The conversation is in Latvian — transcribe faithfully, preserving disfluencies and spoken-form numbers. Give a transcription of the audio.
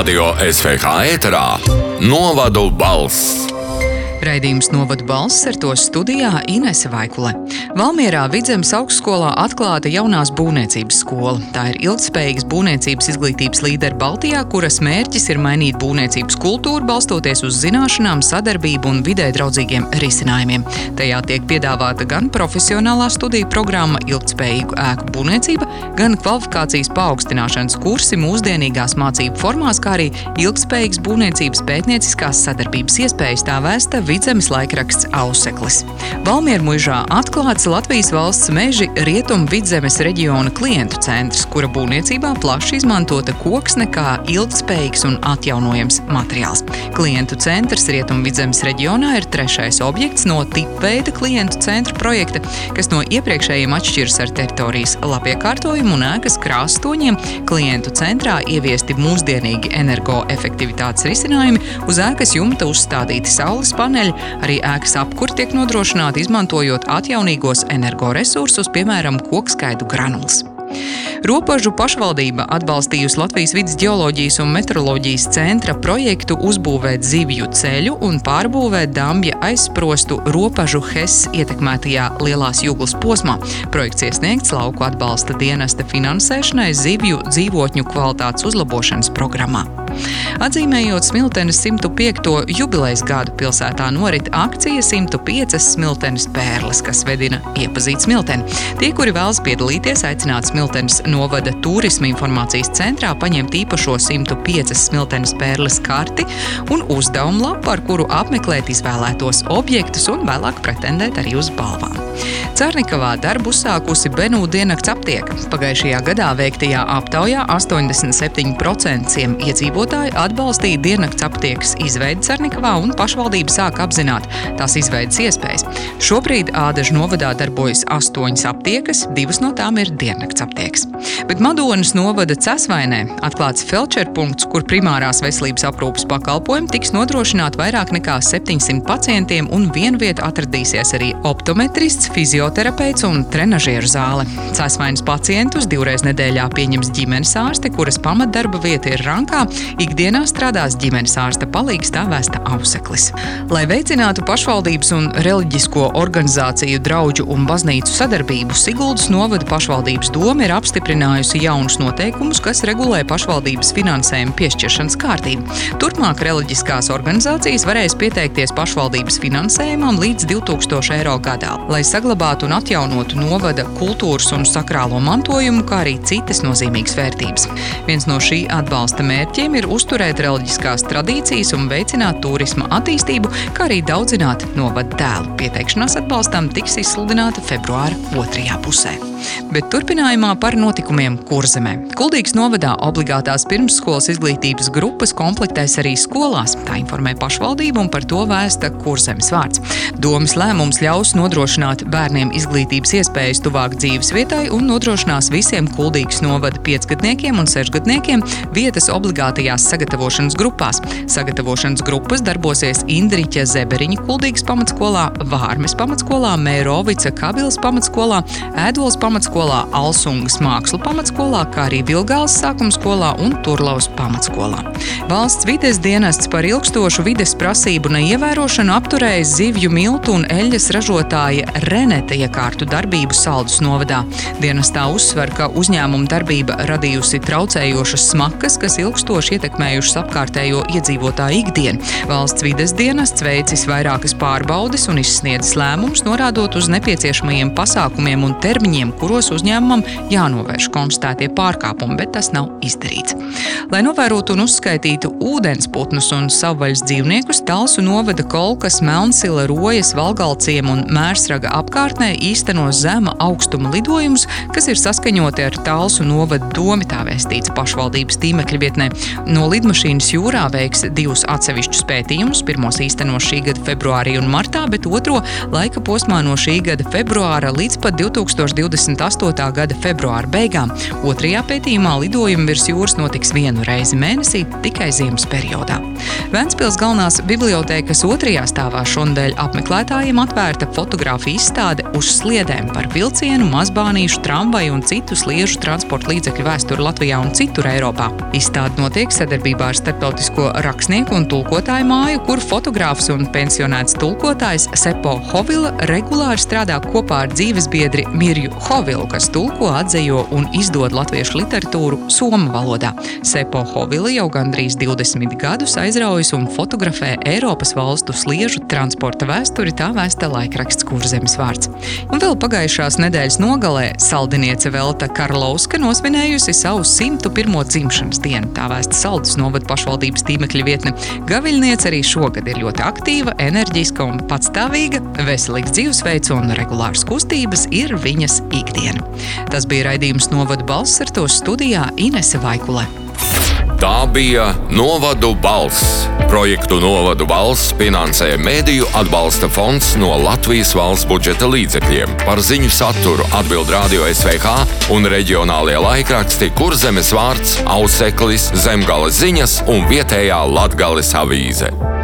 Radio S V H ēterā Novadu balss. Raidījums Novadu balss, ar to studijā Inese Vaikule. Valmierā Vidzemes augstskolā atklāta jaunās būvniecības skola. Tā ir ilgtspējīgas būvniecības izglītības līderi Baltijā, kuras mērķis ir mainīt būvniecības kultūru, balstoties uz zināšanām, sadarbību un vidē draudzīgiem risinājumiem. Tajā tiek piedāvāta gan profesionālā studiju programma ilgtspējīgu ēku būvniecība, gan kvalifikācijas paaugstināšanas kursi mūsdienīgās mācību formās, kā arī ilgtspējīgas būvniecības pētnieciskās sadarbības iespējas, tā vēsta Vidzemes laikraksts Auseklis. Valmiermuižā atklāts Latvijas valsts meži Rietumu Vidzemes reģiona klientu centrs, kura būvniecībā plaši izmantota koksne kā ilgtspējīgs un atjaunojams materiāls. Klientu centrs Rietumu Vidzemes reģionā ir trešais objekts no tipveida klientu centra projekta, kas no iepriekšējiem atšķiras ar teritorijas labiekārtojumu un ēkas krāstoņiem. Klientu centrā ieviesti mūsdienīgi energoefektivitātes risinājumi, uz ēkas jumta uzstādīti saules paneļi, arī ēkas apkuri tiek nodrošināti izmantojot atjaunīgos energoresursus, piemēram, kokskaidu granulas. Ropažu pašvaldība atbalstījusi Latvijas vides ģeoloģijas un meteoroloģijas centra projektu uzbūvēt zivju ceļu un pārbūvēt Dambja aizsprostu Ropažu Hess ietekmētajā Lielās Juglas posmā. Projekts iesniegts lauku atbalsta dienesta finansēšanai zivju dzīvotņu kvalitātes uzlabošanas programmā. Atzīmējot Smiltenes simt piekto jubilejas gadu, pilsētā norit akcija simt piecas Smiltenes pērles, kas vedina iepazīt Smilteni. Tie, kuri vēlas piedalīties, aicināti Smiltenes novada turisma informācijas centrā paņemt īpašo simt piecas Smiltenes pērles karti un uzdevumu lapu, ar kuru apmeklēt izvēlētos objektus un vēlāk pretendēt arī uz balvām. Carnikavā darbu uzsākusi Benū diennakts aptieka. Pagājušajā gadā veiktajā aptaujā astoņdesmit septiņi procenti iedzīvotāji atbalstīja diennakts aptiekas izveidi Carnikavā, un pašvaldība sāk apzināt tās izveides iespējas. Šobrīd Ādažu novadā darbojas astoņas aptiekas, divas no tām ir diennakts aptiekas. Bet Madonas novada Cesvainē atklāts feldšerpunkts, kur primārās veselības aprūpes pakalpojumi tiks nodrošināti vairāk nekā septiņsimt pacientiem, un vienvieta atradīsies arī optometrists, fizioterapeits un trenažieru zāle. Cesvainas pacientus divreiz nedēļā pieņems ģimenes ārste, kuras pamatdarba vieta ir Rankā. Ikdienā strādās ģimenes ārsta palīgs, tā vēsta Auseklis. Lai veicinātu pašvaldības un reliģisko organizāciju drauģu un baznīcu sadarbību, Siguldas novada pašvaldības doma ir apstiprinājusi jaunus noteikumus, kas regulē pašvaldības finansējuma piešķiršanas kārtību. Turpmāk reliģiskās organizācijas varēs pieteikties pašvaldības finansējumam līdz divi tūkstoši eiro gadā, lai saglabātu un atjaunotu novada kultūras un sakrālo mantojumu, kā arī citas nozīmīgas vērtības. Viens no šī atbalsta mērķiem ir uzturēt reliģiskās tradīcijas un veicināt turisma attīstību, kā arī daudzināt novada tēlu. Pieteikšanās atbalstam tiks izsludināta februāra otrajā pusē. Bet turpinājumā par notikumiem Kurzemē. Kuldīgas novadā obligātās pirmsskolas izglītības grupas komplektēs arī skolās. Tā informē pašvaldība, un par to vēsta Kurzemes vārds. Domas lēmums ļaus nodrošināt bērniem izglītības iespējas tuvāk dzīves vietai un nodrošinās visiem Kuldīgas novada piecgadniekiem un sešgadniekiem vietas obligātajās sagatavošanas grupās. Sagatavošanas grupas darbosies Indriķa Zeberiņa Kuldīgas pamatskolā, Vārmes pamatskolā, Mērovica Kabilas pamatskolā, Ēdols pamatskolā, Alsungas mākslu pamatskolā, kā arī Vilgāles sākuma skolā un Turlavas pamatskolā. Valsts vides dienests par ilgstošu vides prasību neievērošanu apturējis zivju miltu un eļļas ražotāja Renete iekārtu darbību Saldus novadā. Dienestā uzsver, ka uzņēmuma darbība radījusi traucējošas smakas, kas ilgstoši ietekmējušas apkārtējo iedzīvotāju ikdienu. Valsts vides dienests veicis vairākas pārbaudes un izsniedzis lēmumus, norādot uz nepieciešamajiem pasākumiem un termiņiem, kuros uzņēmumam jānovērš konstatētie pārkāpumi, bet tas nav izdarīts. Lai novērotu un uzskaitītu ūdensputnus un savvaļas dzīvniekus, Talsu novada Kolkas, Melnsila, Rojas, Valgalciem un Mērsraga apkārtnē īsteno zema augstuma lidojumus, kas ir saskaņoti ar Talsu novada domi, tā vēstīts pašvaldības tīmekļa vietnē. No lidmašīnas jūrā veiks divus atsevišķus pētījumus. Pirmos īstenos šī gada februārī un martā, bet otro laika posmā no šī gada februāra līdz pat divi tūkstoši divdesmit divdesmit astotā gada februāra beigām. Otrajā pētījumā lidojumi virs jūras notiks vienu reizi mēnesī, tikai ziemas periodā. Ventspils galvenās bibliotēkas otrajā stāvā šonadēļ apmeklētājiem atvērta fotogrāfija izstāde uz sliedēm par vilcienu, mazbānīšu, tramvaju un citu sliežu transporta līdzekļu vēsturi Latvijā un citur Eiropā. Izstāde notiek sadarbībā ar starptautisko rakstnieku un tulkotāju māju, kur fotogrāfs un pensionēts tulkotājs Sepo Hovila regulāri strādā kopā ar dzīvesbiedri Mirju Hovilu, kas tulko, atzejo un izdod latviešu literatūru somu valodā. Sepo Hovila jau gandrīz divdesmit gadus aizraujas un fotografē Eiropas valstu sliežu transporta vēsturi, tā vēsta laikraksts Kurzemes vārds. Un vēl pagājušās nedēļas nogalē saldiniece Velta Karlovska nosvinējusi savu simtu pirmo dzimšanas dienu. Tā vēsta Saldus novada pašvaldības tīmekļa vietne. Gaviļniece arī šogad ir ļoti aktīva, enerģiska un patstāvīga, veselīgs dzīvesveids un regulāras kustības ir viņas ikdiena. Tas bija raidījums Novadu balss, ar to studijā Inese Vaikule. Tā bija Novadu balss. Projektu Novadu balss finansē Mediju atbalsta fonds no Latvijas valsts budžeta līdzekļiem. Par ziņu saturu atbild Radio S V H un reģionālie laikraksti Kurzemes vārds, Auseklis, Zemgales ziņas un vietējā Latgales avīze.